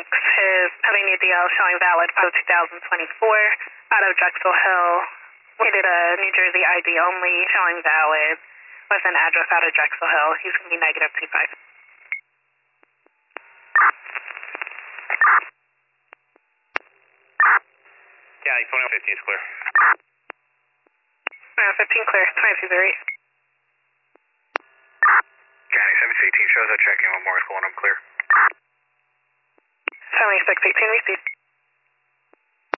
his heavy new DL showing valid for 2024 out of Drexel Hill. Located a New Jersey ID only showing valid with an address out of Drexel Hill. He's going to be negative 25. County 2115 is clear. 15 clear, 2208. County 7618 shows up checking on Morris School and I'm clear. 7618 received.